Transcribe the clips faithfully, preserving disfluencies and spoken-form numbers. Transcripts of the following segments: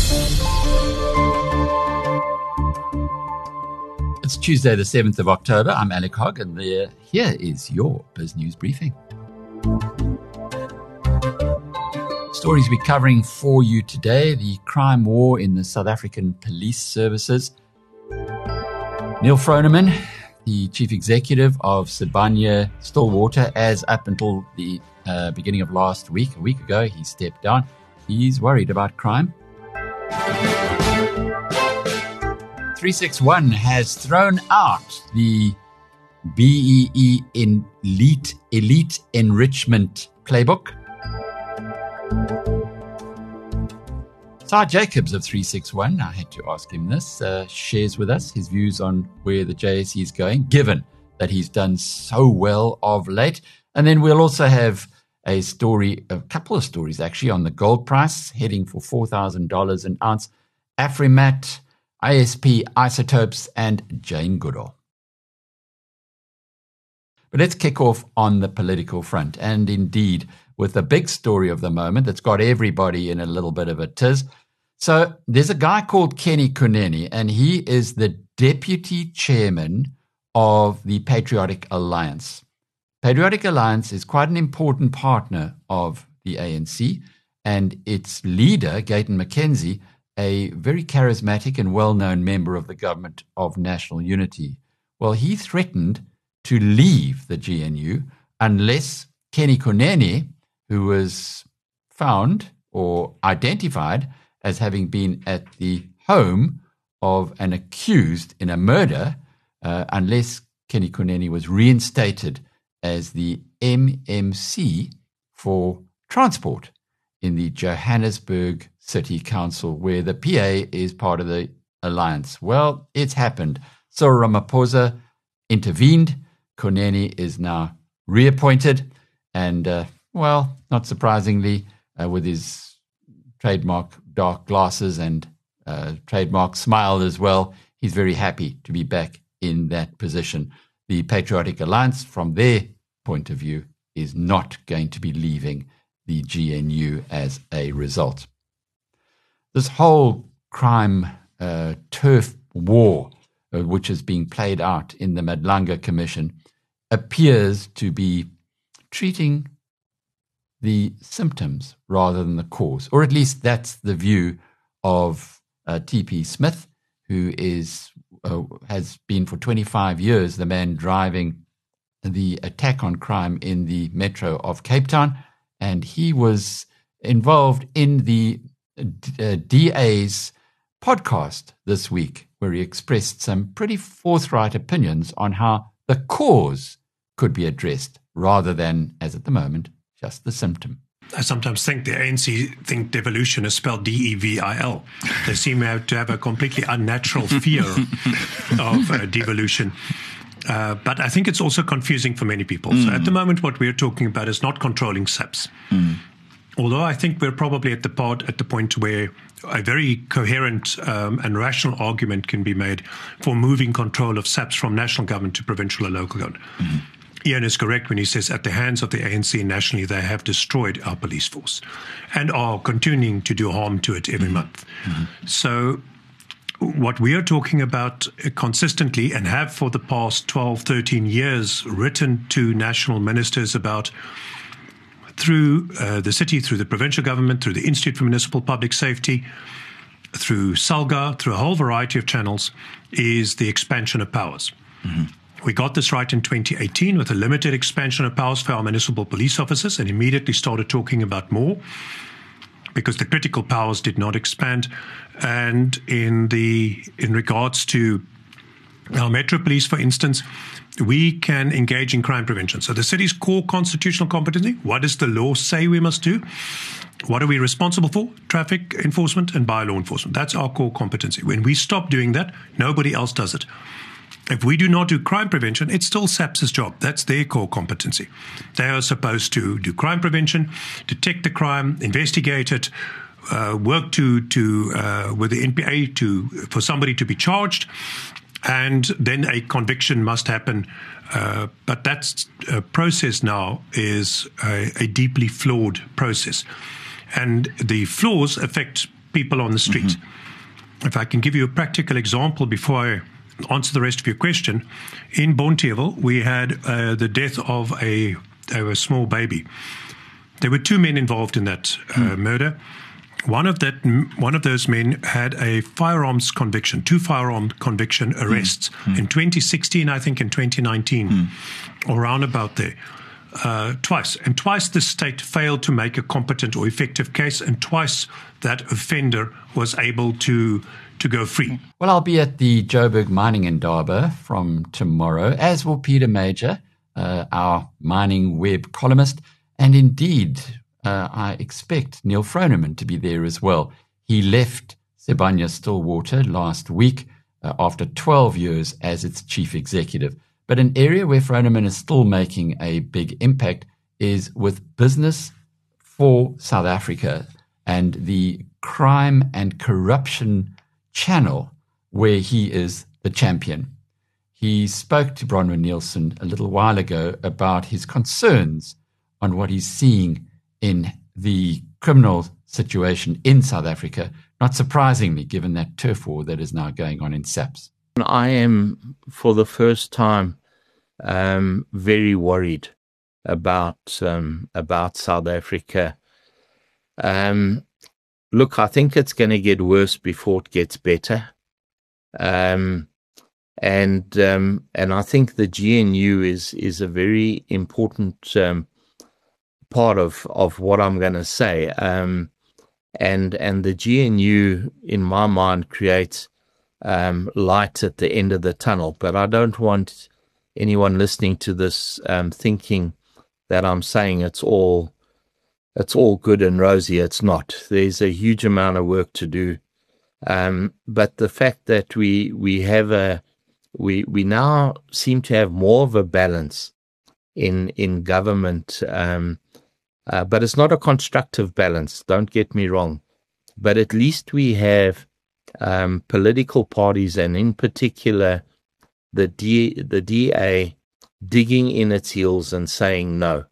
It's Tuesday, the seventh of October. I'm Alec Hogg, and there, here is your Biz News Briefing. Stories we're covering for you today: the crime war in the South African police services. Neil Froneman, the chief executive of Sibanye Stillwater, as up until the uh, beginning of last week, a week ago, he stepped down. He's worried about crime. three sixty-one has thrown out the B E E Elite, Elite Enrichment Playbook. Sy Jacobs of three sixty-one, I had to ask him this, uh, shares with us his views on where the J S E is going, given that he's done so well of late. And then we'll also have a story, a couple of stories actually, on the gold price, heading for four thousand dollars an ounce, Afrimat, I S P Isotopes, and Jane Goodall. But let's kick off on the political front, and indeed with the big story of the moment that's got everybody in a little bit of a tiz. So there's a guy called Kenny Kunene, and he is the deputy chairman of the Patriotic Alliance. Patriotic Alliance is quite an important partner of the A N C, and its leader, Gayton McKenzie, a very charismatic and well-known member of the Government of National Unity. Well, he threatened to leave the G N U unless Kenny Kunene, who was found or identified as having been at the home of an accused in a murder, uh, unless Kenny Kunene was reinstated as the M M C for transport in the Johannesburg City Council, where the P A is part of the alliance. Well, it's happened. Cyril Ramaphosa intervened. Kunene is now reappointed. And, uh, well, not surprisingly, uh, with his trademark dark glasses and uh, trademark smile as well, he's very happy to be back in that position. The Patriotic Alliance, from their point of view, is not going to be leaving the G N U as a result. This whole crime uh, turf war, uh, which is being played out in the Madlanga Commission, appears to be treating the symptoms rather than the cause, or at least that's the view of uh, T P Smith, who is uh, has been for twenty-five years the man driving the attack on crime in the metro of Cape Town, and he was involved in the uh, D A's podcast this week, where he expressed some pretty forthright opinions on how the cause could be addressed rather than, as at the moment, just the symptom. I sometimes think the A N C think devolution is spelled D E V I L. They seem to have a completely unnatural fear of uh, devolution. Uh, but I think it's also confusing for many people. Mm. So at the moment, what we're talking about is not controlling S A Ps. Mm. Although I think we're probably at the part, at the point where a very coherent um, and rational argument can be made for moving control of S A Ps from national government to provincial or local government. Mm. Ian is correct when he says at the hands of the A N C nationally, they have destroyed our police force and are continuing to do harm to it every mm-hmm. month. Mm-hmm. So what we are talking about consistently and have for the past twelve, thirteen years written to national ministers about through uh, the city, through the provincial government, through the Institute for Municipal Public Safety, through SALGA, through a whole variety of channels, is the expansion of powers. Mm-hmm. We got this right in twenty eighteen with a limited expansion of powers for our municipal police officers and immediately started talking about more because the critical powers did not expand. And in the in regards to our Metro Police, for instance, we can engage in crime prevention. So the city's core constitutional competency, what does the law say we must do? What are we responsible for? Traffic enforcement and bylaw enforcement. That's our core competency. When we stop doing that, nobody else does it. If we do not do crime prevention, it's still S A P's job. That's their core competency. They are supposed to do crime prevention, detect the crime, investigate it, uh, work to to uh, with the N P A to for somebody to be charged, and then a conviction must happen. Uh, but that uh, process now is a, a deeply flawed process, and the flaws affect people on the street. Mm-hmm. If I can give you a practical example before I answer the rest of your question, in Bonteheuwel, we had uh, the death of a, a small baby. There were two men involved in that uh, mm. murder. One of that, one of those men had a firearms conviction, two firearm conviction arrests mm. in twenty sixteen, I think, in twenty nineteen, mm. or around about there, uh, twice. And twice the state failed to make a competent or effective case, and twice that offender was able to to go free. Well, I'll be at the Joburg Mining Indaba from tomorrow, as will Peter Major, uh, our mining web columnist. And indeed, uh, I expect Neil Froneman to be there as well. He left Sibanye-Stillwater last week uh, after twelve years as its chief executive. But an area where Froneman is still making a big impact is with Business for South Africa and the crime and corruption channel where he is the champion. He spoke to Bronwyn Nielsen a little while ago about his concerns on what he's seeing in the criminal situation in South Africa, not surprisingly, given that turf war that is now going on in SAPS. I am, for the first time, um, very worried about um, about South Africa. Um, look, I think it's going to get worse before it gets better. Um, and um, and I think the G N U is is a very important um, part of, of what I'm going to say. Um, and and the G N U, in my mind, creates um, light at the end of the tunnel. But I don't want anyone listening to this um, thinking that I'm saying it's all it's all good and rosy. It's not. There's a huge amount of work to do. Um, but the fact that we we have a we we now seem to have more of a balance in in government. Um, Uh, but it's not a constructive balance, don't get me wrong. But at least we have um, political parties, and in particular the D, the D A, digging in its heels and saying no.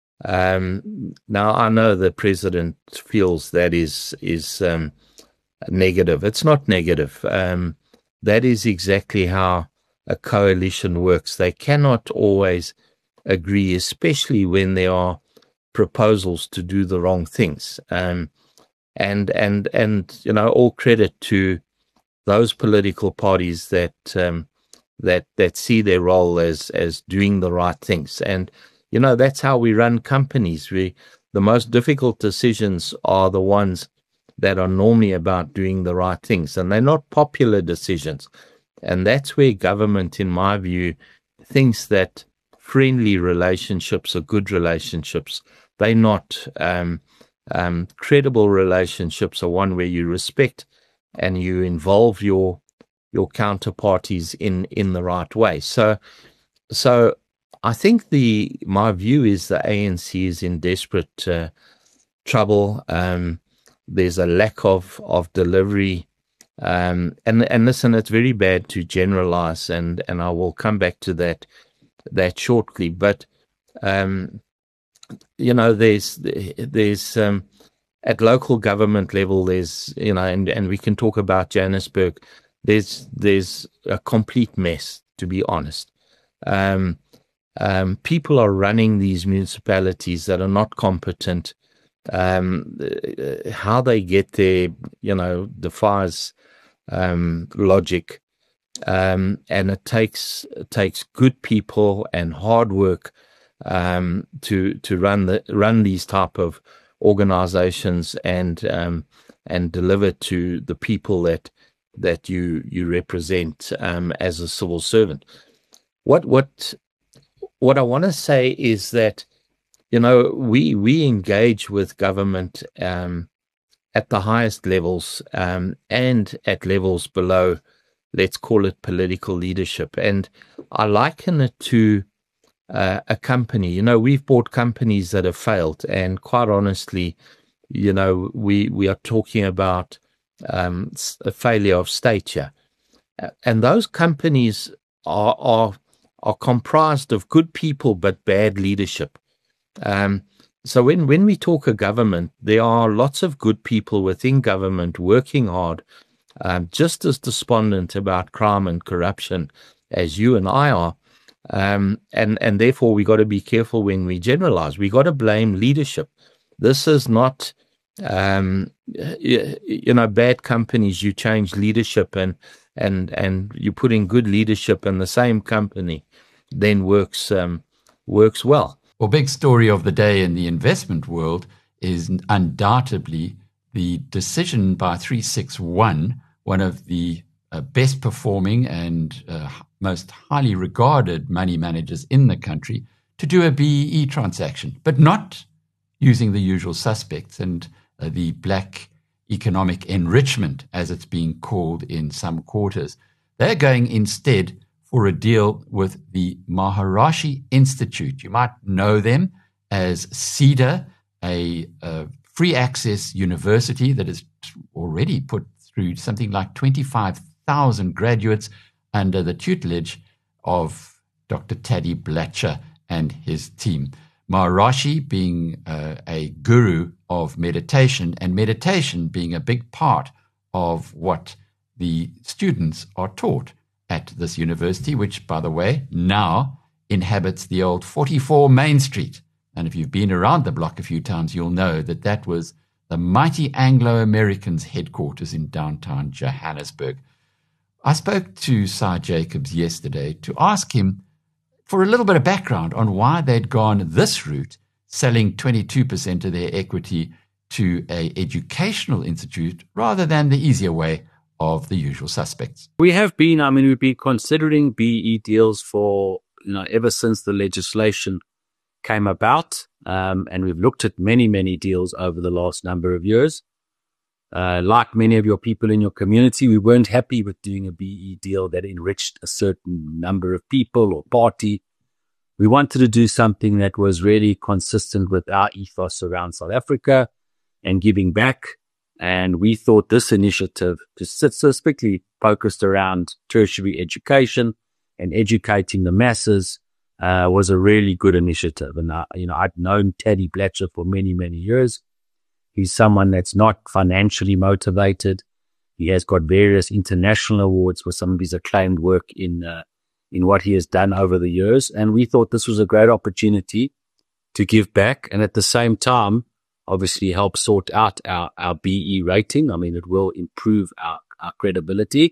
Um, now, I know the president feels that is is um, negative. It's not negative. Um, that is exactly how a coalition works. They cannot always agree, especially when there are proposals to do the wrong things. Um, and, and, and, you know, all credit to those political parties that, um, that, that see their role as, as doing the right things. And, you know, that's how we run companies. We, the most difficult decisions are the ones that are normally about doing the right things, and they're not popular decisions. And that's where government, in my view, thinks that friendly relationships are good relationships. They're not. Um, um, credible relationships are one where you respect and you involve your your counterparties in in the right way. So, so I think the my view is the A N C is in desperate uh, trouble. Um, there's a lack of of delivery. Um, and, and listen, it's very bad to generalize, and, and I will come back to that, that shortly. But, um, you know, there's, there's, um, at local government level, there's, you know, and, and we can talk about Johannesburg, there's, there's a complete mess, to be honest. Um, um, people are running these municipalities that are not competent. Um, how they get there, you know, defies um, logic, um, and it takes it takes good people and hard work um, to to run the run these type of organizations and um, and deliver to the people that that you you represent um, as a civil servant. What what what I want to say is that, you know, we we engage with government um, at the highest levels um, and at levels below, let's call it political leadership. And I liken it to uh, a company. You know, we've bought companies that have failed, and quite honestly, you know, we we are talking about um, a failure of stature. And those companies are are are comprised of good people but bad leadership. Um, so when, when we talk a government, there are lots of good people within government working hard, um, just as despondent about crime and corruption as you and I are. Um, and, and therefore, we got to be careful when we generalize. We got to blame leadership. This is not, um, you, you know, bad companies. You change leadership and, and, and you put in good leadership, and the same company then works, um, works well. Well, big story of the day in the investment world is undoubtedly the decision by three six one, one of the uh, best performing and uh, most highly regarded money managers in the country, to do a B E E transaction, but not using the usual suspects and uh, the black economic enrichment, as it's being called in some quarters. They're going instead for a deal with the Maharishi Institute. You might know them as CEDA, a, a free access university that has already put through something like twenty-five thousand graduates under the tutelage of Doctor Taddy Blatcher and his team. Maharishi being uh, a guru of meditation, and meditation being a big part of what the students are taught at this university, which, by the way, now inhabits the old forty-four Main Street. And if you've been around the block a few times, you'll know that that was the mighty Anglo-Americans' headquarters in downtown Johannesburg. I spoke to Cy Jacobs yesterday to ask him for a little bit of background on why they'd gone this route, selling twenty-two percent of their equity to an educational institute rather than the easier way of the usual suspects. We have been, I mean, we've been considering B E E deals for, you know, ever since the legislation came about. Um, and we've looked at many, many deals over the last number of years. Uh, like many of your people in your community, we weren't happy with doing a B E E deal that enriched a certain number of people or party. We wanted to do something that was really consistent with our ethos around South Africa and giving back. And we thought this initiative, specifically focused around tertiary education and educating the masses, uh, was a really good initiative. And, uh, you know, I'd known Taddy Blatcher for many, many years. He's someone that's not financially motivated. He has got various international awards for some of his acclaimed work in, uh, in what he has done over the years. And we thought this was a great opportunity to give back. And at the same time, obviously help sort out our, our B E rating. I mean, it will improve our, our credibility.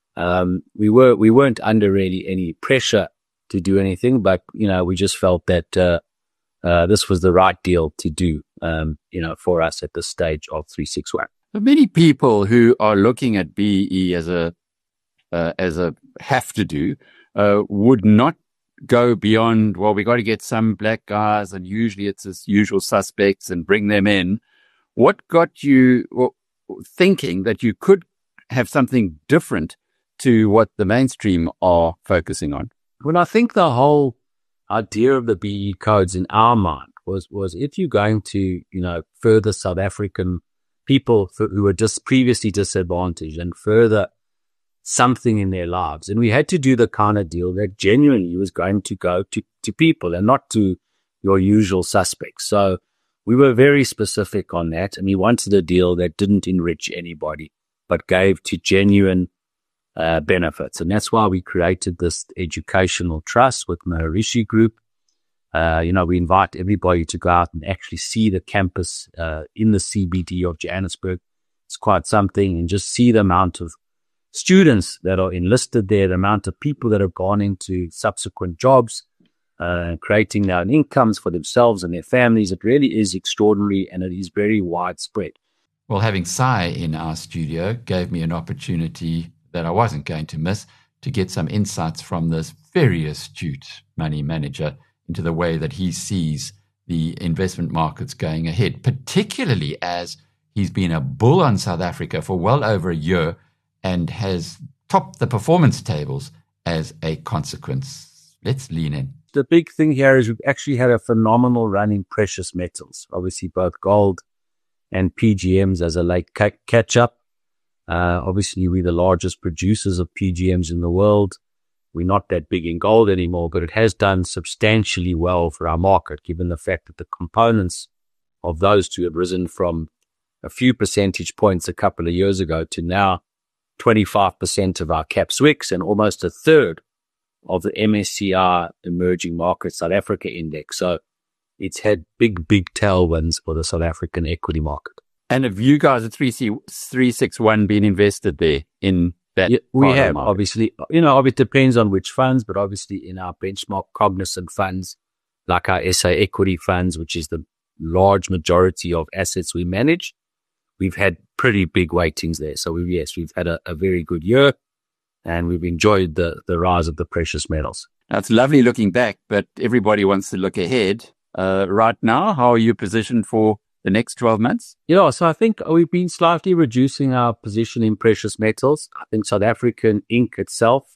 Um, we were, we weren't under really any pressure to do anything, but, you know, we just felt that, uh, uh, this was the right deal to do, um, you know, for us at this stage of three six one. Many people who are looking at B E E as a, uh, as a have to do, uh, would not go beyond, well, we got to get some black guys, and usually it's the usual suspects, and bring them in. What got you well, thinking that you could have something different to what the mainstream are focusing on? Well, I think the whole idea of the B E E codes in our mind was, was if you're going to, you know, further South African people who were just previously disadvantaged and further something in their lives. And we had to do the kind of deal that genuinely was going to go to, to people and not to your usual suspects. So we were very specific on that. And we wanted a deal that didn't enrich anybody, but gave to genuine uh, benefits. And that's why we created this educational trust with Maharishi Group. Uh, you know, we invite everybody to go out and actually see the campus uh, in the C B D of Johannesburg. It's quite something, and just see the amount of students that are enlisted there, the amount of people that have gone into subsequent jobs, uh, creating their own incomes for themselves and their families. It really is extraordinary, and it is very widespread. Well, having Cy in our studio gave me an opportunity that I wasn't going to miss to get some insights from this very astute money manager into the way that he sees the investment markets going ahead, particularly as he's been a bull on South Africa for well over a year and has topped the performance tables as a consequence. Let's lean in. The big thing here is we've actually had a phenomenal run in precious metals, obviously both gold and P G Ms as a late catch-up. Uh, obviously, we're the largest producers of P G Ms in the world. we're not that big in gold anymore, but it has done substantially well for our market, given the fact that the components of those two have risen from a few percentage points a couple of years ago to now twenty-five percent of our cap S W I X and almost a third of the M S C I Emerging Markets South Africa Index. So it's had big, big tailwinds for the South African equity market. And have you guys at three sixty-one been invested there in that? Yeah, we have, obviously. You know, it depends on which funds, but obviously in our benchmark cognizant funds, like our S A equity funds, which is the large majority of assets we manage, we've had pretty big weightings there. So we, yes, we've had a, a very good year and we've enjoyed the, the rise of the precious metals. Now, it's lovely looking back, but everybody wants to look ahead. Uh, right now, how are you positioned for the next twelve months? Yeah, so I think we've been slightly reducing our position in precious metals. I think South African Incorporated itself,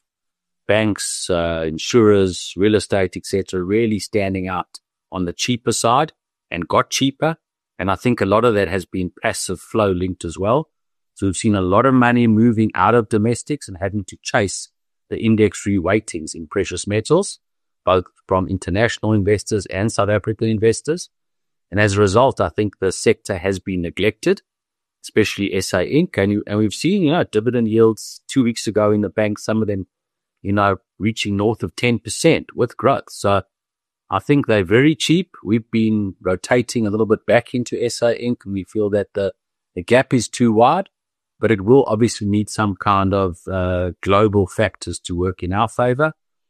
banks, uh, insurers, real estate, et cetera, really standing out on the cheaper side and got cheaper. And I think a lot of that has been passive flow linked as well. So we've seen a lot of money moving out of domestics and having to chase the index reweightings in precious metals, both from international investors and South African investors. And as a result, I think the sector has been neglected, especially S A Incorporated. And, you, and we've seen, you know, dividend yields two weeks ago in the bank, some of them, you know, reaching north of ten percent with growth. So I think they're very cheap. We've been rotating a little bit back into S A Incorporated, and we feel that the, the gap is too wide, but it will obviously need some kind of uh, global factors to work in our favor.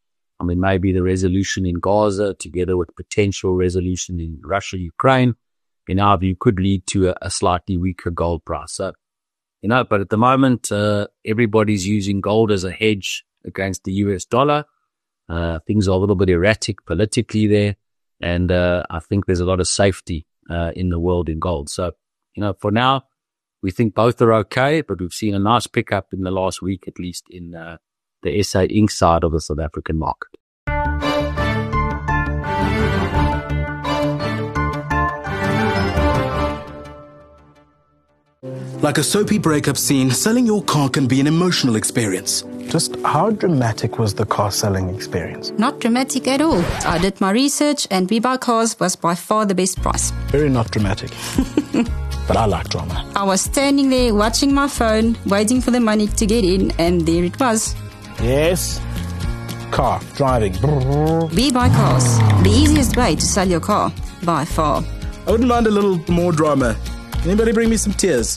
I mean, maybe the resolution in Gaza together with potential resolution in Russia, Ukraine, in our view, could lead to a, a slightly weaker gold price. So, you know, but at the moment, uh, everybody's using gold as a hedge against the U S dollar. Uh, things are a little bit erratic politically there. And, uh, I think there's a lot of safety, uh, in the world in gold. So, you know, for now, we think both are okay, but we've seen a nice pickup in the last week, at least in, uh, the S A Incorporated side of the South African market. Like a soapy breakup scene, selling your car can be an emotional experience. Just how dramatic was the car selling experience? Not dramatic at all. I did my research and We Buy Cars was by far the best price. Very not dramatic. But I like drama. I was standing there watching my phone, waiting for the money to get in, and there it was. Yes. Car, driving. We Buy Cars. The easiest way to sell your car, by far. I wouldn't mind a little more drama. Anybody bring me some tears?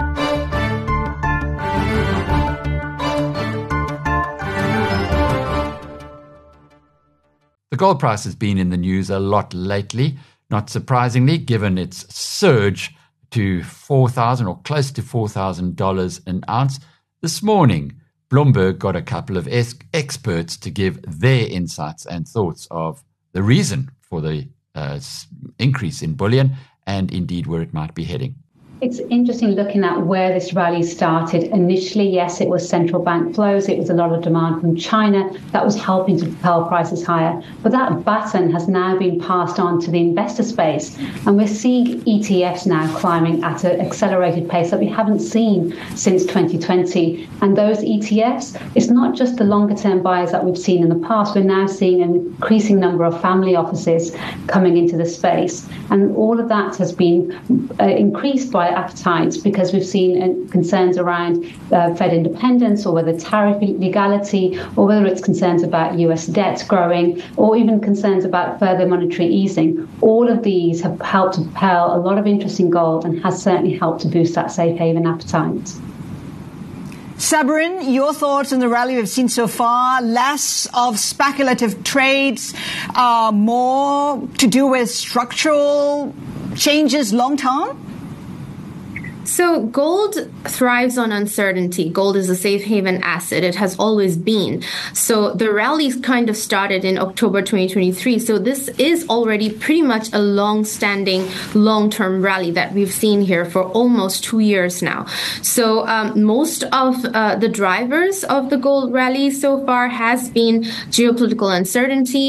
The gold price has been in the news a lot lately, not surprisingly, given its surge to four thousand dollars or close to four thousand dollars an ounce. This morning, Bloomberg got a couple of ex- experts to give their insights and thoughts of the reason for the uh, increase in bullion and indeed where it might be heading. It's interesting looking at where this rally started. Initially, yes, it was central bank flows. It was a lot of demand from China that was helping to propel prices higher. But that baton has now been passed on to the investor space. And we're seeing E T Fs now climbing at an accelerated pace that we haven't seen since twenty twenty. And those E T Fs, it's not just the longer term buyers that we've seen in the past. We're now seeing an increasing number of family offices coming into the space. And all of that has been uh, increased by appetites because we've seen uh, concerns around uh, Fed independence or whether tariff legality or whether it's concerns about U S debt growing or even concerns about further monetary easing. All of these have helped to propel a lot of interest in gold and has certainly helped to boost that safe haven appetite. Sabrin, your thoughts on the rally we've seen so far? Less of speculative trades, uh, more to do with structural changes long term? So gold thrives on uncertainty. Gold is a safe haven asset. It has always been. So the rally kind of started in October twenty twenty-three. So this is already pretty much a long-standing, long-term rally that we've seen here for almost two years now. So um, most of uh, the drivers of the gold rally so far has been geopolitical uncertainty.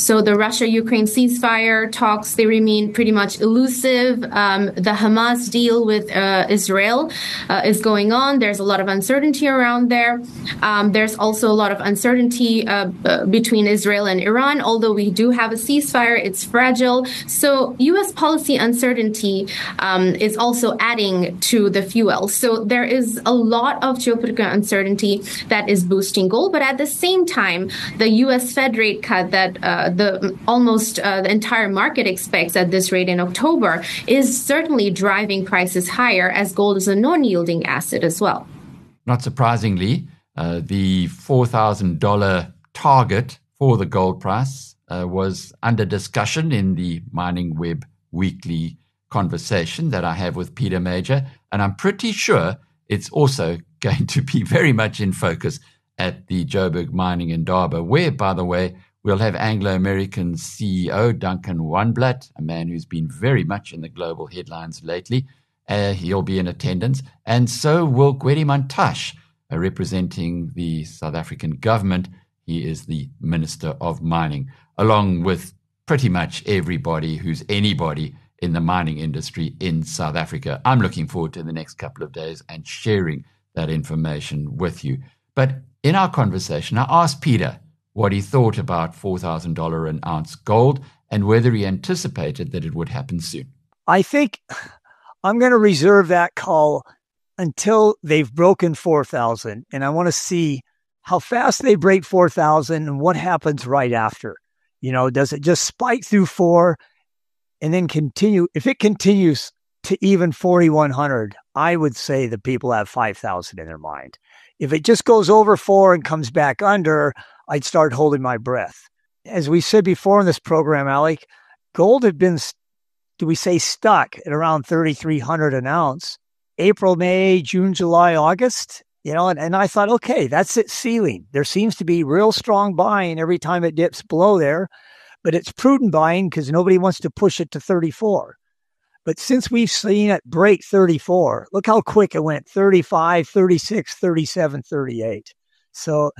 So the Russia-Ukraine ceasefire talks, they remain pretty much elusive. Um, the Hamas deal with uh, Israel uh, is going on. There's a lot of uncertainty around there. Um, there's also a lot of uncertainty uh, uh, between Israel and Iran. Although we do have a ceasefire, it's fragile. So U S policy uncertainty um, is also adding to the fuel. So there is a lot of geopolitical uncertainty that is boosting gold. But at the same time, the U S Fed rate cut that uh, the almost uh, the entire market expects at this rate in October is certainly driving prices higher, as gold is a non-yielding asset as well. Not surprisingly, uh, the four thousand dollars target for the gold price uh, was under discussion in the Mining Web weekly conversation that I have with Peter Major, and I'm pretty sure it's also going to be very much in focus at the Joburg Mining Indaba, where, by the way, we'll have Anglo-American C E O Duncan Wanblad, a man who's been very much in the global headlines lately. Uh, he'll be in attendance. And so will Gwede Mantashe, uh, representing the South African government. He is the Minister of Mining, along with pretty much everybody who's anybody in the mining industry in South Africa. I'm looking forward to the next couple of days and sharing that information with you. But in our conversation, I asked Peter what he thought about four thousand dollars an ounce gold and whether he anticipated that it would happen soon. I think I'm going to reserve that call until they've broken four thousand, and I want to see how fast they break four thousand and what happens right after. You know, does it just spike through four and then continue? If it continues to even forty-one hundred, I would say that people have five thousand in their mind. If it just goes over four and comes back under, I'd start holding my breath. As we said before in this program, Alec, gold had been, do we say stuck at around thirty-three hundred an ounce, April, May, June, July, August, you know, and, and I thought, okay, that's its ceiling. There seems to be real strong buying every time it dips below there, but it's prudent buying because nobody wants to push it to thirty-four. But since we've seen it break thirty-four, look how quick it went, thirty-five, thirty-six, thirty-seven, thirty-eight. So,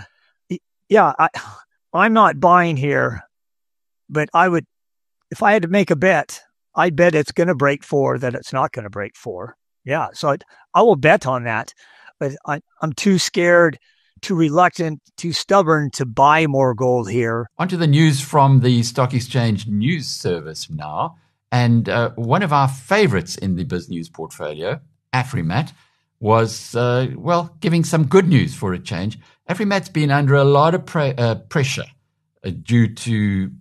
yeah, I, I'm not buying here, but I would, if I had to make a bet, I'd bet it's going to break four, that it's not going to break four. Yeah, so I'd, I will bet on that, but I, I'm too scared, too reluctant, too stubborn to buy more gold here. On to the news from the Stock Exchange News Service now. And uh, one of our favorites in the BizNews portfolio, Afrimat, was, uh, well, giving some good news for a change. Afrimat's been under a lot of pre- uh, pressure uh, due to,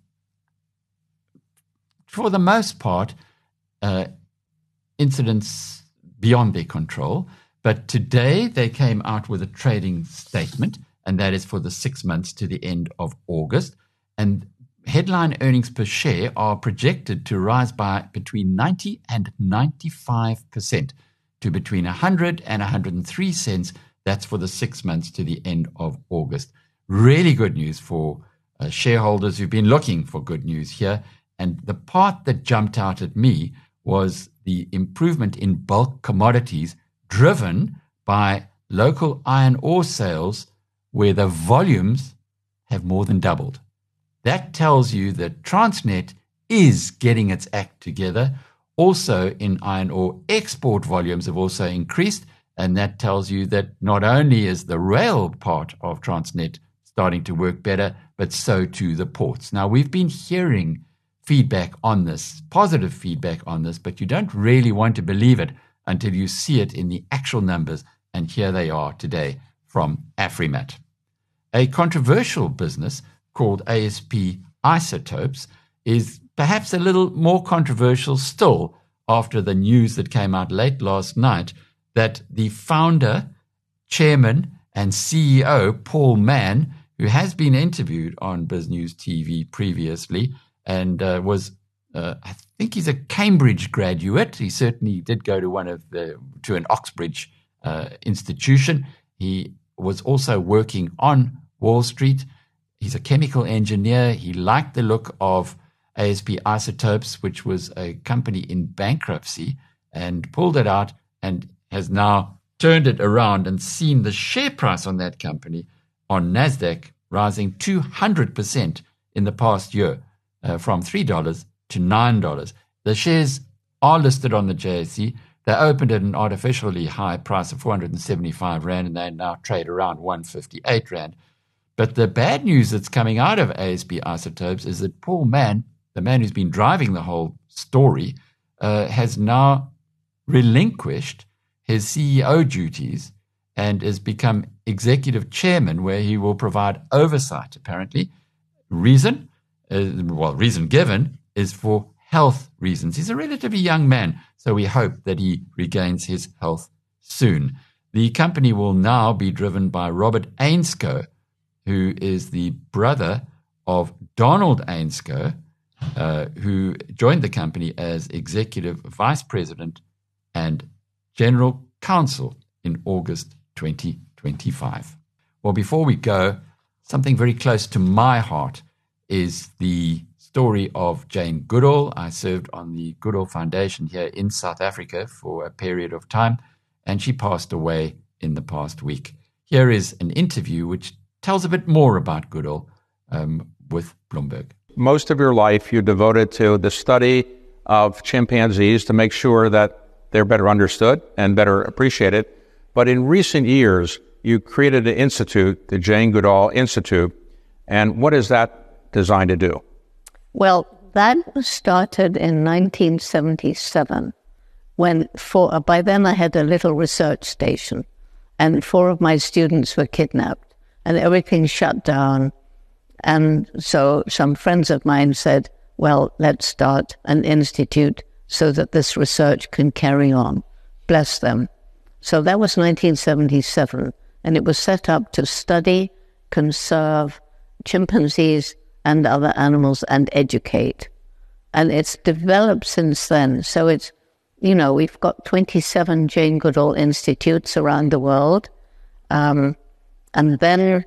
for the most part, uh, incidents beyond their control. But today they came out with a trading statement, and that is for the six months to the end of August. And headline earnings per share are projected to rise by between ninety and ninety-five percent to between one hundred and one hundred three cents. That's for the six months to the end of August. Really good news for uh, shareholders who've been looking for good news here. And the part that jumped out at me was the improvement in bulk commodities driven by local iron ore sales, where the volumes have more than doubled. That tells you that Transnet is getting its act together. Also, in iron ore, export volumes have also increased, and that tells you that not only is the rail part of Transnet starting to work better, but so too the ports. Now, we've been hearing feedback on this, positive feedback on this, but you don't really want to believe it until you see it in the actual numbers, and here they are today from Afrimat. A controversial business called A S P Isotopes is perhaps a little more controversial still after the news that came out late last night that the founder, chairman, and C E O, Paul Mann, who has been interviewed on BizNews T V previously and uh, was, uh, I think he's a Cambridge graduate. He certainly did go to one of the, to an Oxbridge uh, institution. He was also working on Wall Street. He's a chemical engineer. He liked the look of A S P Isotopes, which was a company in bankruptcy, and pulled it out and has now turned it around and seen the share price on that company on NASDAQ rising two hundred percent in the past year. uh, from three dollars to nine dollars. The shares are listed on the J S E. They opened at an artificially high price of four hundred seventy-five rand, and they now trade around one hundred fifty-eight rand. But the bad news that's coming out of A S B Isotopes is that Paul Mann, the man who's been driving the whole story, uh, has now relinquished his C E O duties and has become executive chairman, where he will provide oversight, apparently. Reason, uh, well, reason given is for health reasons. He's a relatively young man, so we hope that he regains his health soon. The company will now be driven by Robert Ainscough, who is the brother of Donald Ainscough, uh, who joined the company as executive vice president and general counsel in August twenty twenty-five. Well, before we go, something very close to my heart is the story of Jane Goodall. I served on the Goodall Foundation here in South Africa for a period of time, and she passed away in the past week. Here is an interview which tells a bit more about Goodall um, with Bloomberg. Most of your life you devoted to the study of chimpanzees to make sure that they're better understood and better appreciated. But in recent years, you created an institute, the Jane Goodall Institute. And what is that designed to do? Well, that was started in nineteen seventy-seven, when for, by then I had a little research station, and four of my students were kidnapped, and everything shut down. And so some friends of mine said, well, let's start an institute so that this research can carry on. Bless them. So that was nineteen seventy-seven, and it was set up to study, conserve chimpanzees and other animals and educate. And it's developed since then. So it's, you know, we've got twenty-seven Jane Goodall Institutes around the world. Um, and then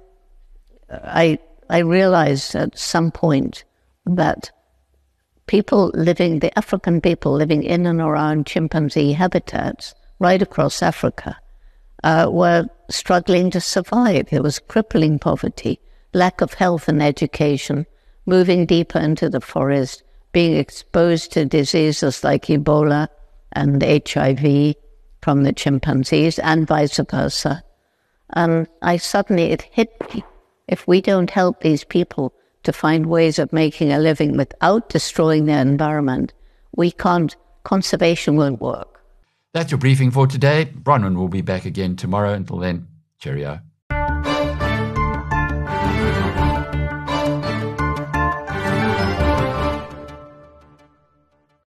I, I realized at some point that people living, the African people living in and around chimpanzee habitats right across Africa uh, were struggling to survive. There was crippling poverty, lack of health and education, moving deeper into the forest, being exposed to diseases like Ebola and H I V from the chimpanzees and vice versa. And I suddenly, it hit me. If we don't help these people to find ways of making a living without destroying their environment, we can't, conservation won't work. That's your briefing for today. Bronwyn will be back again tomorrow. Until then, cheerio.